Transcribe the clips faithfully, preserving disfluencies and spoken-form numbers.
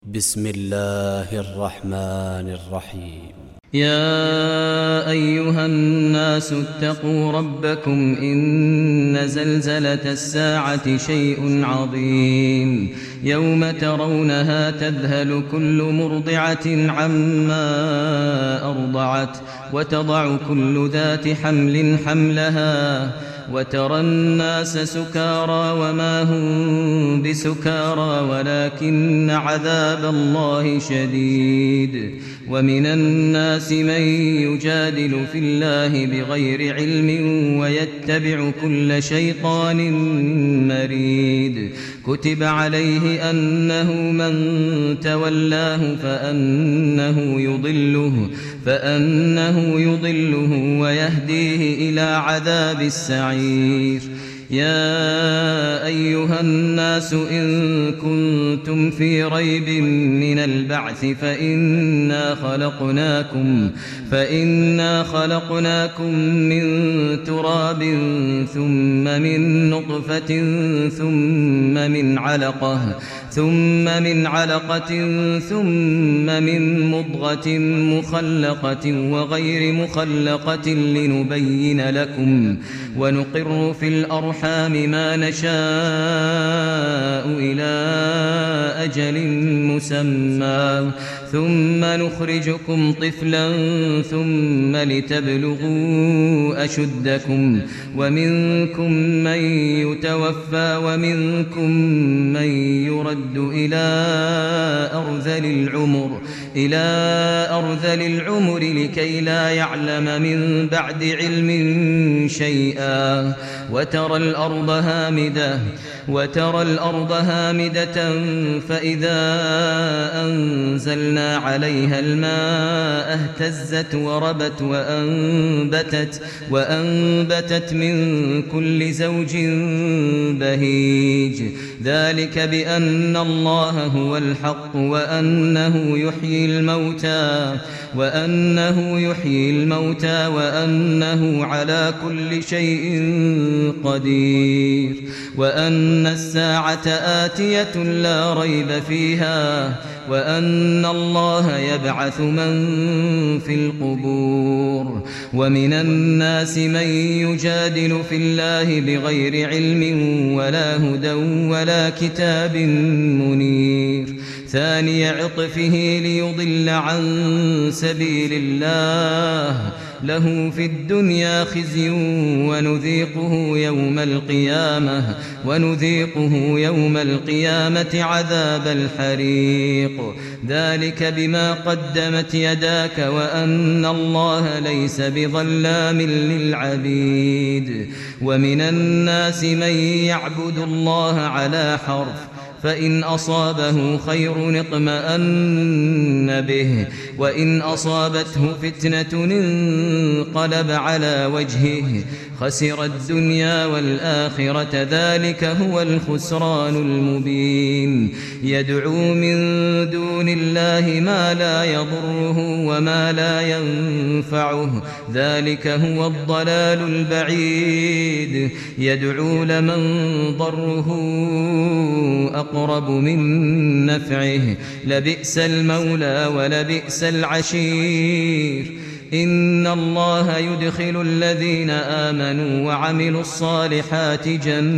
بسم الله الرحمن الرحيم. يا أيها الناس اتقوا ربكم إن زلزلة الساعة شيء عظيم يوم ترونها تذهل كل مرضعة عما أرضعت وتضع كل ذات حمل حملها وترى الناس سكارى وما هم بسكارى ولكن عذاب الله شديد. ومن الناس من يجادل في الله بغير علم ويتبع كل شيطان مريد. كتب عليه أنه من تولاه فأنه يضله فأنه يضله ويهديه إلى عذاب السعير. يا أيها الناس إن كنتم في ريب من البعث فإنا خلقناكم فإنا خلقناكم من تراب ثم من نطفة ثم من علقة ثم من علقة ثم من مضغة مخلقة وغير مخلقة لنبين لكم ونقر في الأرحام ما نشاء إلى أجل مسمى ثم نخرجكم طفلا ثم لتبلغوا أشدكم ومنكم من يتوفى ومنكم من يرد إلى أرذل العمر إلى أرذل العمر لكي لا يعلم من بعد علم شيئا. وترى الأرض هامدة وترى الأرض هامدة فإذا أنزلنا عليها الماء اهتزت وربت وأنبتت وأنبتت من كل زوج بهيج. ذلك بأن الله هو الحق وأنه يحيي الموتى وأنه يحيي الموتى وأنه على كل شيء قدير وأن الساعة آتية لا ريب فيها وأن الله يبعث من في القبور. ومن الناس من يجادل في الله بغير علم ولا هدى ولا كتاب منير. ثاني عطفه ليضل عن سبيل الله له في الدنيا خزي ونذيقه يوم القيامة ونذيقه يوم القيامة عذاب الحريق. ذلك بما قدمت يداك وأن الله ليس بظلام للعبيد. ومن الناس من يعبد الله على حرف فإن أصابه خير اطمأن به وإن أصابته فتنة انقلب على وجهه خسر الدنيا والآخرة. ذلك هو الخسران المبين. يدعو من دون الله ما لا يضره وما لا ينفعه ذلك هو الضلال البعيد. يدعو لمن ضره أقرب من نفعه لبئس المولى ولبئس العشير. إن الله يدخل الذين آمنوا وعملوا الصالحات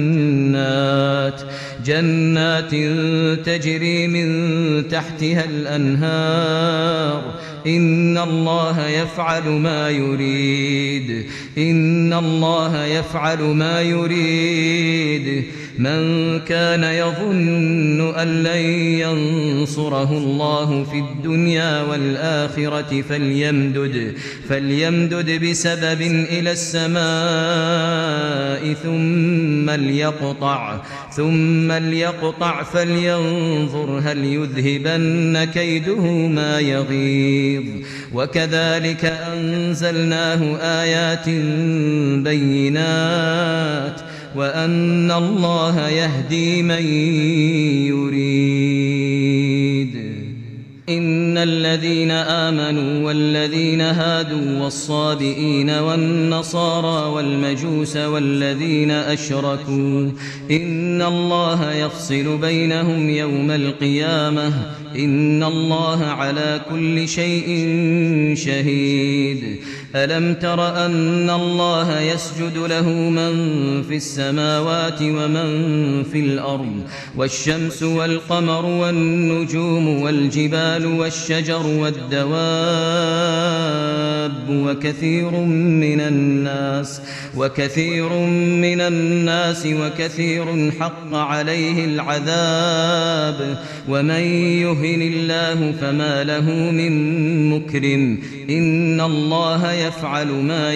جنات جنات تجري من تحتها الأنهار. إن الله يفعل ما يريد إن الله يفعل ما يريد. من كان يظن أن لن ينصره الله في الدنيا والآخرة فليمدد فليمدد بسبب إلى السماء ثم ليقطع ثم ليقطع فلينظر هل يذهبن كيده ما يغيظ. وكذلك أنزلناه آيات بينات وأن الله يهدي من يريد. إن الذين آمنوا والذين هادوا والصابئين والنصارى والمجوس والذين أشركوا إن الله يفصل بينهم يوم القيامة إن الله على كل شيء شهيد. ألم تر أن الله يسجد له من في السماوات ومن في الأرض والشمس والقمر والنجوم والجبال والشجر والدواب وكثير من الناس وكثير من الناس وكثير حق عليه العذاب ومن يهن الله فما له من مكرم إن الله يفعل ما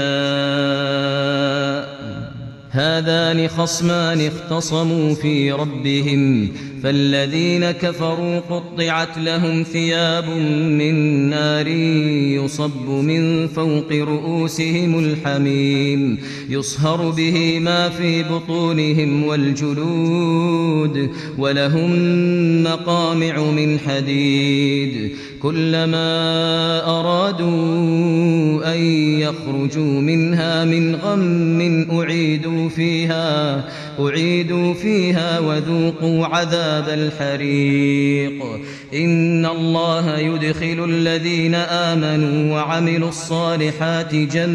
يشاء. هذان خصمان اختصموا في ربهم فالذين كفروا قطعت لهم ثياب من نار يصب من فوق رؤوسهم الحميم يصهر به ما في بطونهم والجلود ولهم مقامع من حديد كلما أرادوا أن يخرجوا منها من غم أعيدوا فيها أعيدوا فيها وذوقوا عذاب الحريق. إن الله يدخل الذين آمنوا وعملوا الصالحات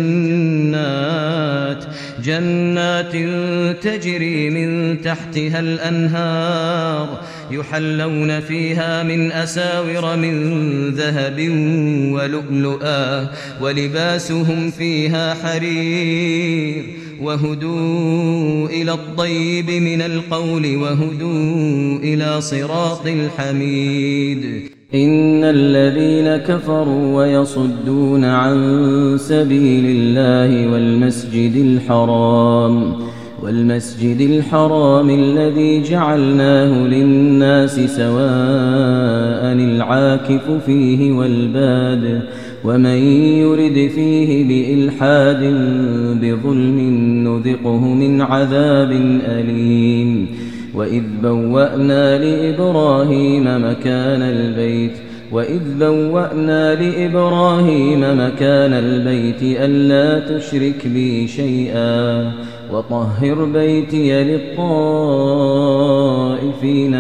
جنات جنات تجري من تحتها الأنهار يحلون فيها من أساور من ذهب ولؤلؤا ولباسهم فيها حرير وهدوا إلى الطيب من القول وهدوا إلى صراط الحميد. إن الذين كفروا ويصدون عن سبيل الله والمسجد الحرام والمسجد الحرام الذي جعلناه للناس سواء العاكف فيه والباد ومن يرد فيه بإلحاد بظلم نذقه من عذاب أليم. وإذ بوأنا لإبراهيم مكان البيت وإذ بوأنا لإبراهيم مكان البيت ألا تشرك بي شيئا وطهر بيتي للطائفين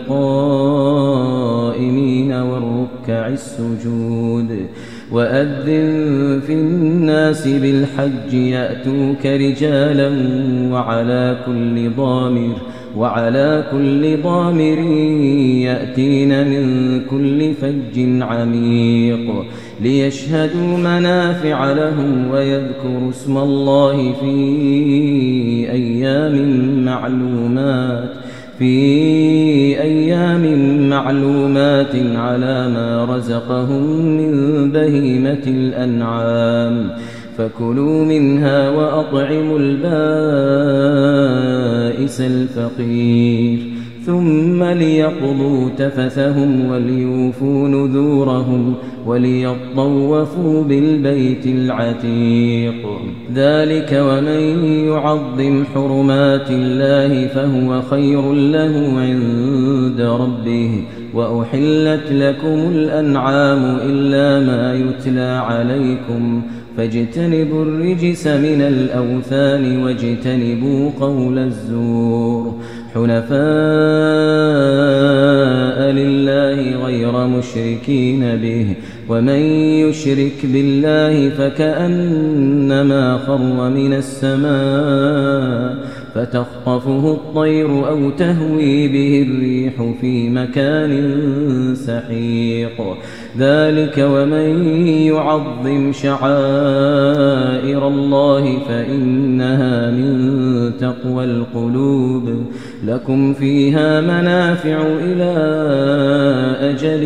والقائمين والركع السجود. وأذن في الناس بالحج يأتوك رجالا وعلى كل ضامر وعلى كل ضامر يأتين من كل فج عميق ليشهدوا منافع لهم ويذكروا اسم الله في أيام معلومات في أيام معلومات على ما رزقهم من بهيمة الأنعام فكلوا منها وأطعموا البائس الفقير ثم ليقضوا تفثهم وليوفوا نذورهم وليطوفوا بالبيت العتيق. ذلك ومن يعظم حرمات الله فهو خير له عند ربه. وأحلت لكم الأنعام إلا ما يتلى عليكم فاجتنبوا الرجس من الأوثان واجتنبوا قول الزور حنفاء لله غير مشركين به ومن يشرك بالله فكأنما خر من السماء فتخطفه الطير أو تهوي به الريح في مكان سحيق. ذلك ومن يعظم شعائر الله فإنها من تقوى القلوب. لكم فيها منافع إلى أجل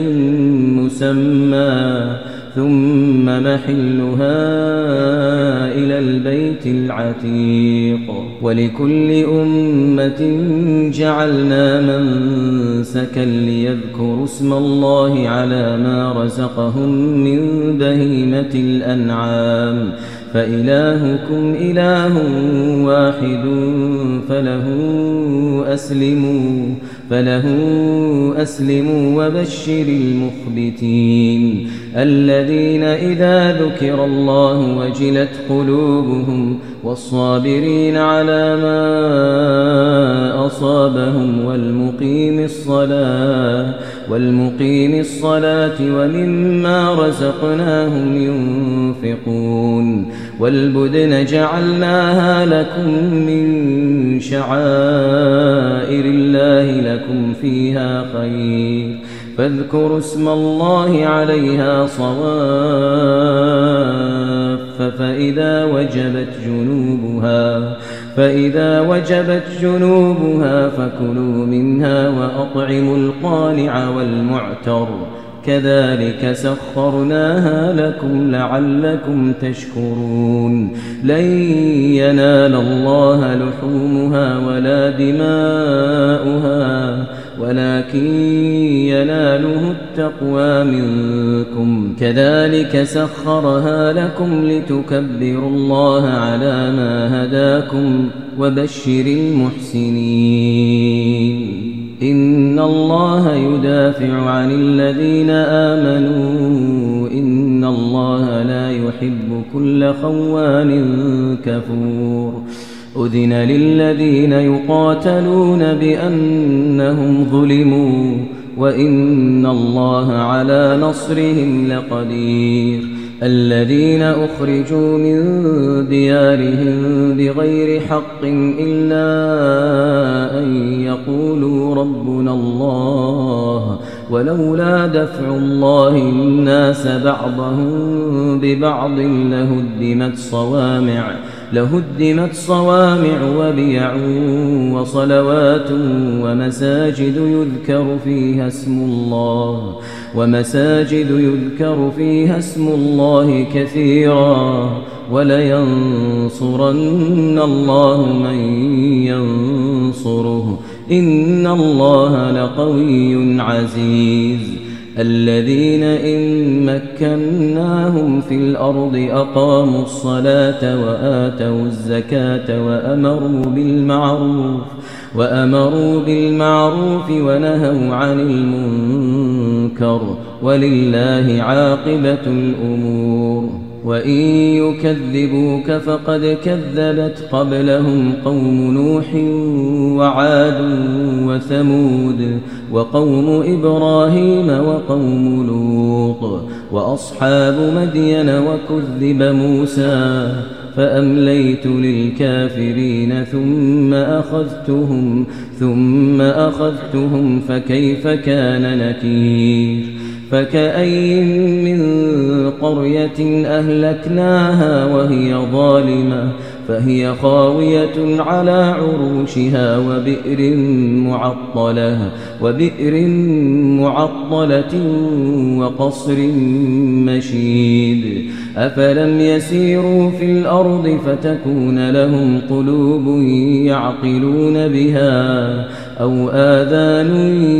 مسمى ثم محلها إلى البيت العتيق. ولكل أمة جعلنا منسكا ليذكروا اسم الله على ما رزقهم من بهيمة الأنعام فإلهكم إله واحد فله أسلموا فله أسلموا وبشر المخبتين الذين إذا ذكر الله وجلت قلوبهم والصابرين على ما أصابهم والمقيم الصلاة والمقيم الصلاة ومما رزقناهم ينفقون والبدن جعلناها لكم من شعائر الله لكم فيها خير فاذكروا اسم الله عليها صواف فإذا وجبت جنوبها فإذا وجبت جنوبها فكلوا منها وأطعموا القانع والمعتر كذلك سخرناها لكم لعلكم تشكرون لن ينال الله لحومها ولا دماؤها ولكن يناله التقوى منكم كذلك سخرها لكم لتكبروا الله على ما هداكم وبشر المحسنين إن الله يدافع عن الذين آمنوا إن الله لا يحب كل خوان كفور أذن للذين يقاتلون بأنهم ظلموا وإن الله على نصرهم لقدير الذين أخرجوا من ديارهم بغير حق إلا أن يقولوا ربنا الله ولولا دفع الله الناس بعضهم ببعض لهدمت صوامع لهدمت صوامع وبيع وصلوات ومساجد يذكر فيها اسم الله ومساجد يذكر فيها اسم الله كثيرا ولينصرن الله من ينصره إن الله لقوي عزيز الذين إن مكناهم في الأرض أقاموا الصلاة وآتوا الزكاة وأمروا بالمعروف وأمروا بالمعروف ونهوا عن المنكر ولله عاقبة الأمور وإن يكذبوك فقد كذبت قبلهم قوم نوح وعاد وثمود وقوم إبراهيم وقوم لوط وأصحاب مدين وكذب موسى فأمليت للكافرين ثم أخذتهم ثم أخذتهم فكيف كان نكير فكأي من قرية أهلكناها وهي ظالمة فهي خاوية على عروشها وبئر معطلة وبئر معطلة وقصر مشيد أفلم يسيروا في الأرض فتكون لهم قلوب يعقلون بها أو آذان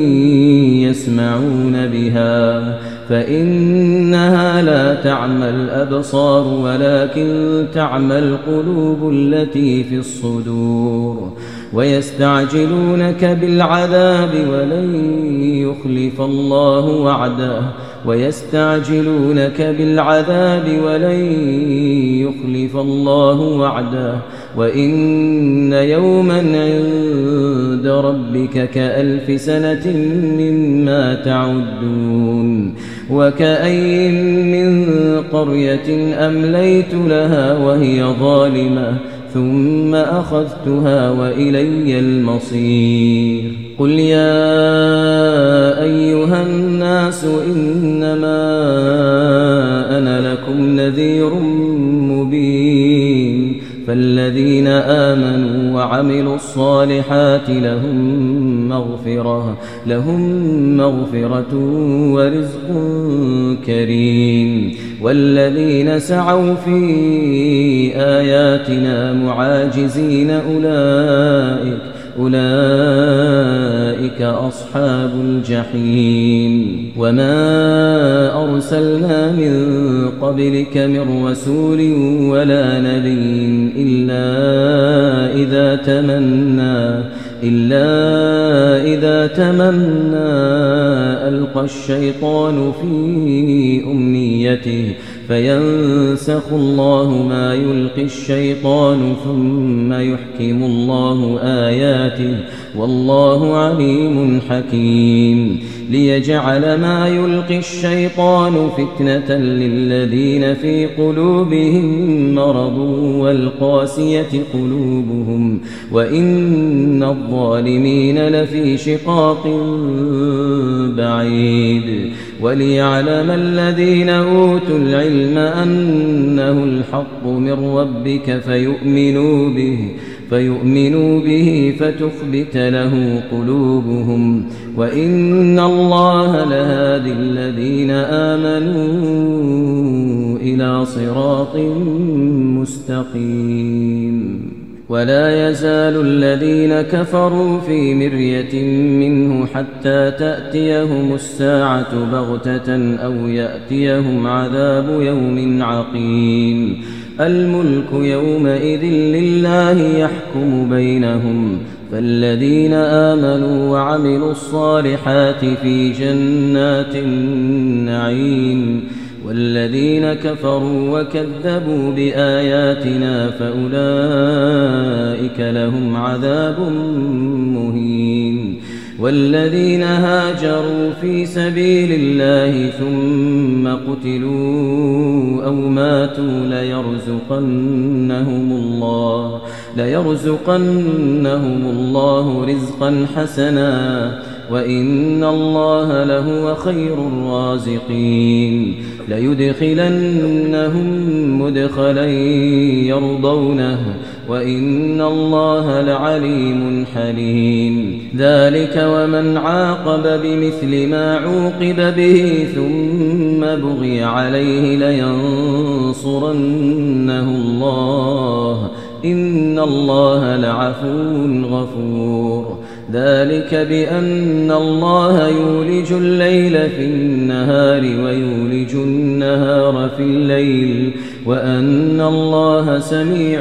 يسمعون بها فإنها لا تعمى الأبصار ولكن تعمى القلوب التي في الصدور ويستعجلونك بالعذاب ولن يخلف الله وعده ويستعجلونك بالعذاب ولن يخلف الله وعده وإن يوما عند ربك كألف سنة مما تعدون وكأي من قرية أمليت لها وهي ظالمة ثم أخذتها وإلي المصير قل يا أيها الناس إنما أنا لكم نذير مبين فالذين آمنوا وعملوا الصالحات لهم مغفرة لهم مغفرة ورزق كريم والذين سعوا في آياتنا معاجزين أولئك أولئك أصحاب الجحيم. وما أرسلنا من قبلك من رسول ولا نبي إلا إذا تمنى إلا إذا تمنى ألقى الشيطان في أمنيته فينسخ الله ما يلقي الشيطان ثم يحكم الله آياته والله عليم حكيم. ليجعل ما يلقي الشيطان فتنة للذين في قلوبهم مرض والقاسية قلوبهم وإن الظالمين لفي شقاق بعيد. وليعلم الذين أوتوا العلم أنه الحق من ربك فيؤمنوا به فيؤمنوا به فتخبت له قلوبهم وإن الله لهادي الذين آمنوا إلى صراط مستقيم. ولا يزال الذين كفروا في مرية منه حتى تأتيهم الساعة بغتة أو يأتيهم عذاب يوم عقيم. الملك يومئذ لله يحكم بينهم فالذين آمنوا وعملوا الصالحات في جنات النعيم والذين كفروا وكذبوا بآياتنا فأولئك لهم عذاب مهين. والذين هاجروا في سبيل الله ثم قتلوا أو ماتوا ليرزقنهم الله ليرزقنهم الله رزقا حسنا وإن الله لهو خير الرازقين. ليدخلنهم مدخلا يرضونه وإن الله لعليم حليم. ذلك ومن عاقب بمثل ما عوقب به ثم بغي عليه لينصرنه الله إن الله لعفو غفور. ذلك بأن الله يولج الليل في النهار ويولج النهار في الليل وأن الله سميع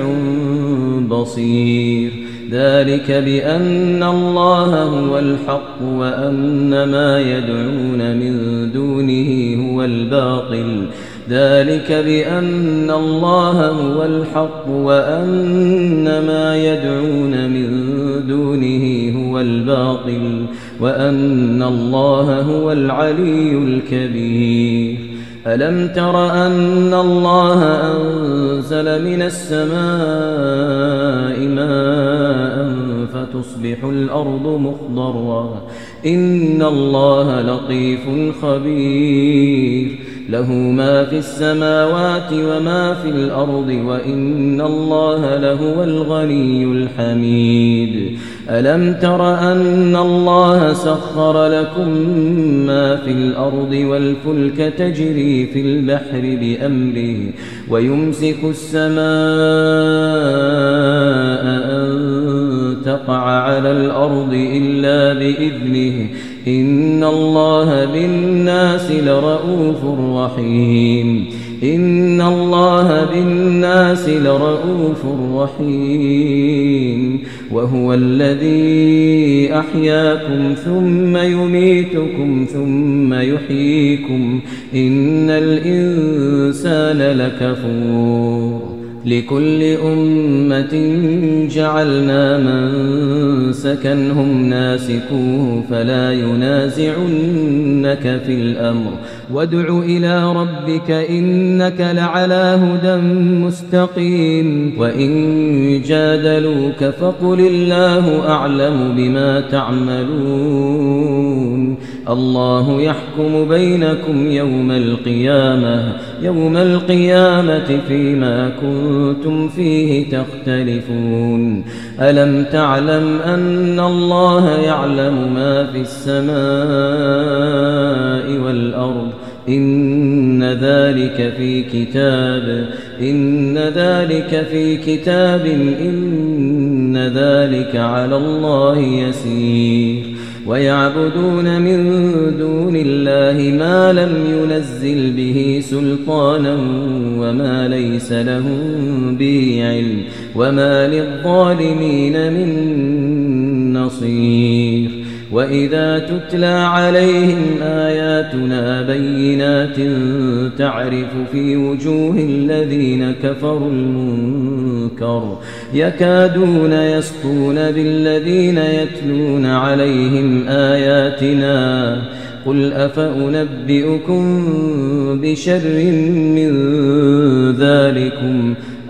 بصير. ذلك بأن الله هو الحق وأن ما يدعون من دونه هو الباطل. ذلك بأن الله هو الحق وأن ما يدعون من دونه هو الباطل وأن الله هو العلي الكبير. ألم تر أن الله أنزل من السماء ماء فتصبح الأرض مخضرا إن الله لطيف خبير. له ما في السماوات وما في الأرض وإن الله لهو الغني الحميد. ألم تر أن الله سخر لكم ما في الأرض والفلك تجري في البحر بأمره ويمسك السماء أن تقع على الأرض إلا بإذنه إن الله بالناس لرؤوف رحيم. إن الله بالناس لرؤوف رحيم. وهو الذي أحياكم ثم يميتكم ثم يحييكم إن الإنسان لكفور. لكل أمة جعلنا منسكا هم ناسكوه فلا ينازعنك في الأمر وادع إلى ربك إنك لعلى هدى مستقيم. وإن جادلوك فقل الله أعلم بما تعملون الله يحكم بينكم يوم القيامة يوم القيامة فيما كنتم فيه تختلفون. ألم تعلم أن الله يعلم ما في السماء والأرض إن ذلك في كتاب إن ذلك في كتاب إن إن ذلك على الله يسير ويعبدون من دون الله ما لم ينزل به سلطانا وما ليس لهم به علم وما للظالمين من نصير وإذا تتلى عليهم آياتنا بينات تعرف في وجوه الذين كفروا المنكر يكادون يسطون بالذين يتلون عليهم آياتنا قل أفأنبئكم بشر من ذلكم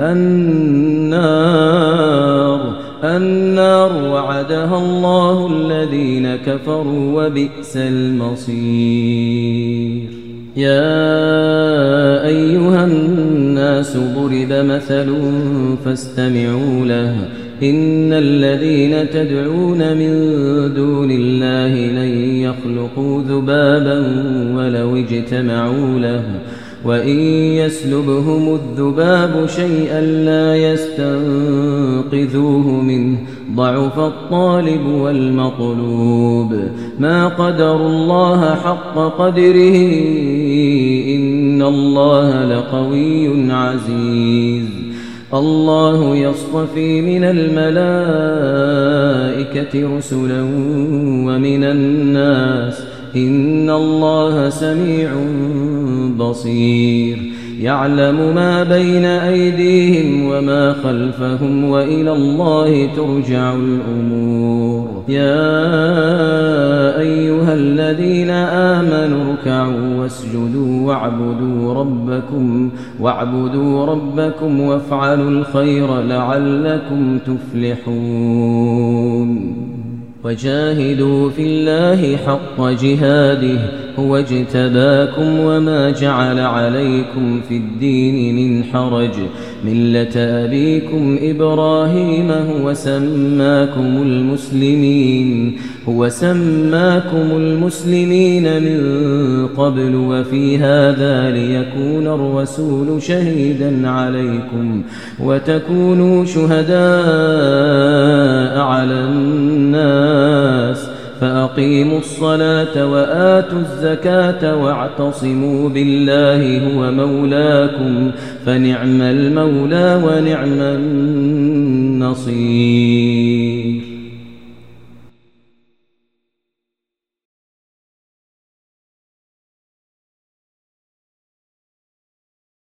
النار النار وعدها الله الذين كفروا وبئس المصير يا أيها الناس ضرب مثل فاستمعوا له إن الذين تدعون من دون الله لن يخلقوا ذبابا ولو اجتمعوا له وإن يسلبهم الذباب شيئا لا يستنقذوه منه ضعف الطالب والمطلوب ما قدروا الله حق قدره إن الله لقوي عزيز الله يصطفي من الملائكة رسلا ومن الناس إن الله سميع بصير يعلم ما بين أيديهم وما خلفهم وإلى الله ترجع الأمور يا أيها الذين آمنوا اركعوا واسجدوا واعبدوا ربكم واعبدوا ربكم وافعلوا الخير لعلكم تفلحون وجاهدوا في الله حق جهاده هو اجتباكم وما جعل عليكم في الدين من حرج ملة أبيكم إبراهيم هو سماكم المسلمين هو سماكم المسلمين من قبل وفي هذا ليكون الرسول شهيدا عليكم وتكونوا شهداء على الناس فأقيموا الصلاة وآتوا الزكاة واعتصموا بالله هو مولاكم فنعم المولى ونعم النصير